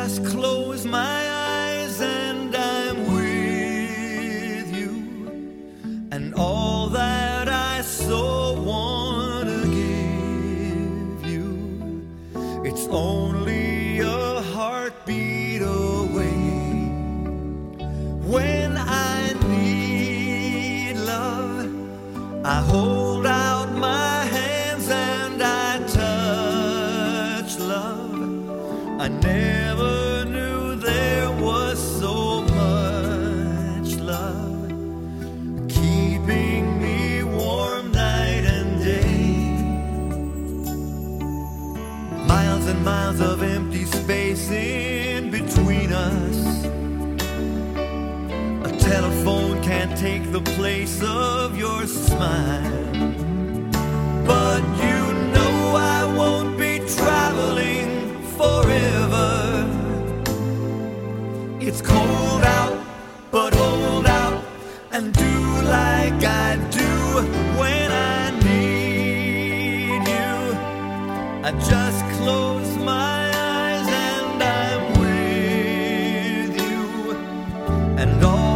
just close my eyes and I'm with you, and all that I so want to give you, it's only a heartbeat away. When I need love, I hold out my hands and I touch love. I never knew there was so much love, keeping me warm night and day. Miles and miles of empty space in between us. A telephone can't take the place of your smile. But you know I won't be traveling forever. It's cold out, but hold out and do like I do when I need you. I just close my eyes and I'm with you, and all